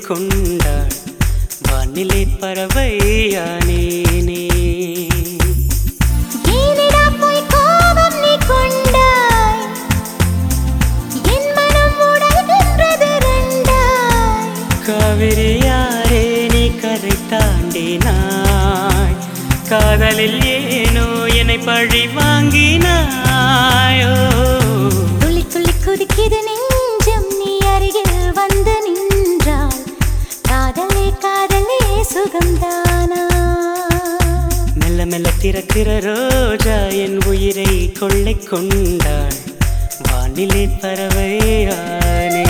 கொண்டாள் வானிலை பறவையானேனே. ஏனடா போய் கோபம் நீ கொண்டாய், என் மனம் உடைகின்றது ரெண்டாய். காவிரியாரே நீ கரை தாண்டினாய், காதலில் ஏனோ என்னை பழி வாங்கினாயோ. துளி துளி குதிக்குது நெஞ்சம் நீ அருகில் வந்து நின்றால், காதலே காதலே சுகம்தானா. மெல்ல மெல்ல திறக்கிற ரோஜா என் உயிரை கொள்ளை கொண்டாள் வானிலை பறவையானே.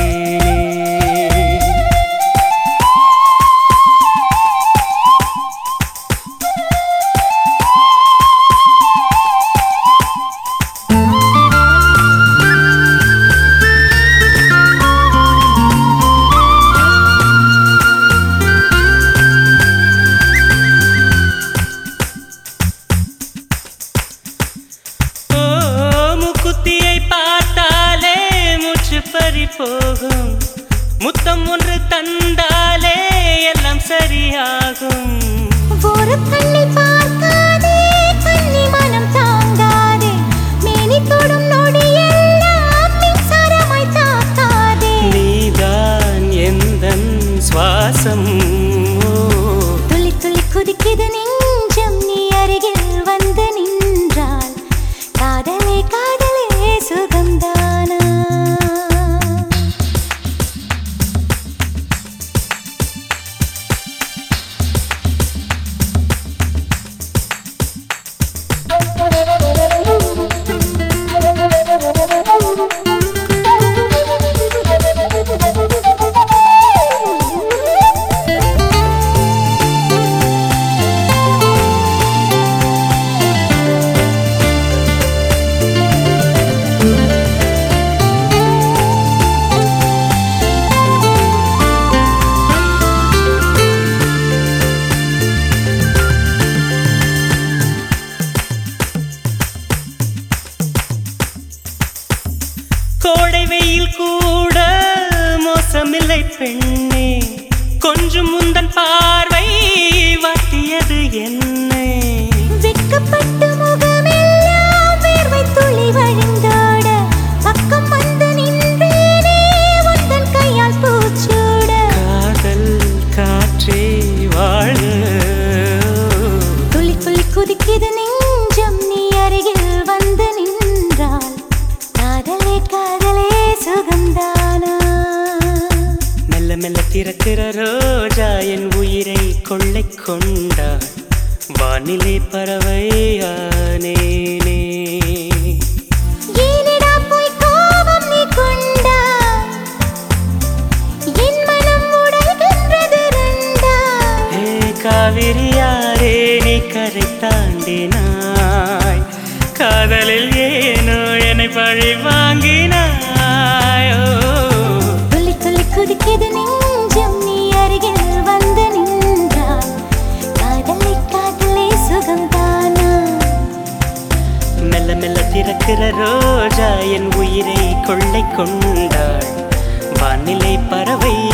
போகும் முத்தம் ஒன்று தந்தாலே எல்லாம் சரியாகும். ஒரு கண்ணை பார்க்காதே கண்ணி மனம் தாங்காதே, மேனி தொடும் நொடி எல்லாம் மின்சாரமாய் தாக்காதே. நீதான் எந்தன் சுவாசம். துளி துளி குதிக்குது நெஞ்சம் நீ அருகில் வந்து நின்றால், காதலே காதலே சுகம்தானா. கோடை வெயில் கூட மோசமில்லை பெண்ணே, கொஞ்சம் முந்தன் பார்வை வாட்டியது என்னை. வெட்கப்பட்டு முகமெல்லாம் வேர்வை துளி வழிந்தோட, பக்கம் வந்து நின்றேனே உந்தன் கையால் பூச்சூட. காதல் காற்றே வாழ. துளி துளி குதிக்குது நெஞ்சம் நீ அருகில் வந்து நின்றால், காதலே காதலே சுகம்தானா. மெல்ல மெல்ல திறக்கிற ரோஜா என் உயிரை கொள்ளை கொண்டாள் வானிலை பறவையானேனே. ஏனடா போய் கோபம் நீ கொண்டாய், என் மனம் உடைகின்றது ரெண்டாய். ஹே காவிரியாரே நீ கரை தாண்டினாய், காதலில் ஏனோ என்னை பழி வாங்கினாயோ. துளி துளி குதிக்குது நெஞ்சம் நீ அருகில் வந்து நின்றால், காதலை காதலே சுகம்தானா. மெல்ல மெல்ல திறக்கிற ரோஜா என் உயிரை கொள்ளை கொண்டாள் வானிலை பறவை